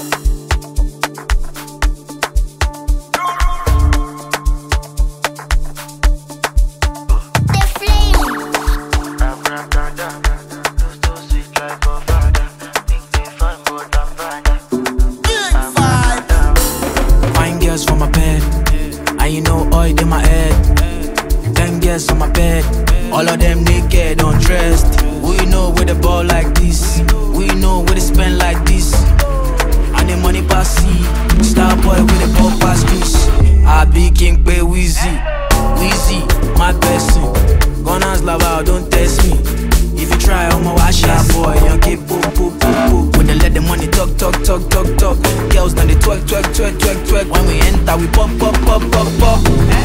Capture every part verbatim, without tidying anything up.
For my bed, and you know oil in my head. Ten girls on my bed, all of them naked, undressed. We know where the ball like this, we know where they spend like this. And the money pass see, star boy with the ball pass this. I be king pay Weezy, Weezy, my person. Gunners love out, don't test me. If you try, I'm a wash out boy. Young kid, poop, poop, poop, poop. When they let the money talk, talk, talk, talk, talk. Girls now they twerk, twerk, twerk, twerk, twerk. When we enter, we pop, pop, pop, pop, pop.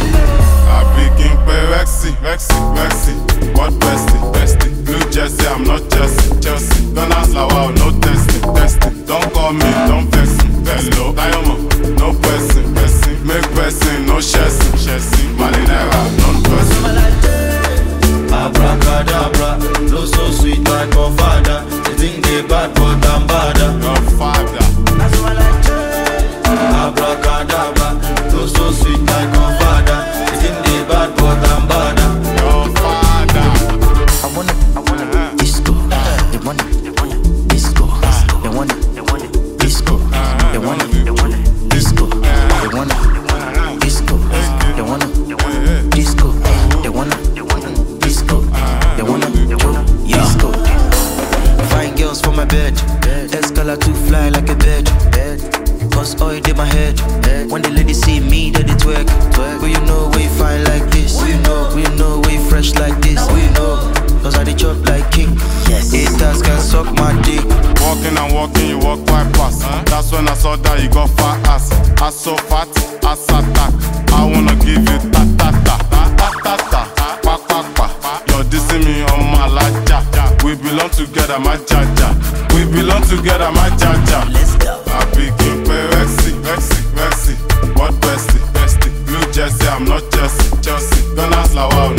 I be king pay Rexy, Rexy, Rexy. What bestie, bestie? Blue Jersey, I'm not Chelsea, Chelsea. Gunners love out, no testing, testing. Don't call me, don't vex me. Hello, Diamond, no person, person. Make person, no chassis, chassis. Marinera, non-person. Abracadabra, flow so sweet like a father. They think they bad but I'm badder. Godfather. That's what I do. Abracadabra, flow so sweet like a father. They think they bad but I'm badder. Godfather. I wanna, I wanna disco. They want it, they want it, disco. They want it, they want it, disco. They want it, they want it, disco. They want it, they want it, disco. They want it, they want it, disco. They want it, they want it, disco. They wanna, they wanna, disco. Fine girls for my bed. Escala to fly like a bird. Cause oil in my head. When the ladies see me, they twerk. Will you know we fine like this? Will you know, will you know we fresh like this? Will you know? Cause I dey chop like king. Yes. Haters can suck my dick. Walking and walking, you walk quite fast. Huh? That's when I saw that you got fat ass. Ass so fat, ass attack. I wanna give you ta ta ta, ta ta ta, pa pa pa. You're dissing me on my laja. We belong together, my jaja. We belong together, my jaja. Let's go. I be king pay Rexy, Rexy, Rexy. What bestie, bestie? Blue Jersey, I'm not Chelsea, Chelsea. Gunners love out.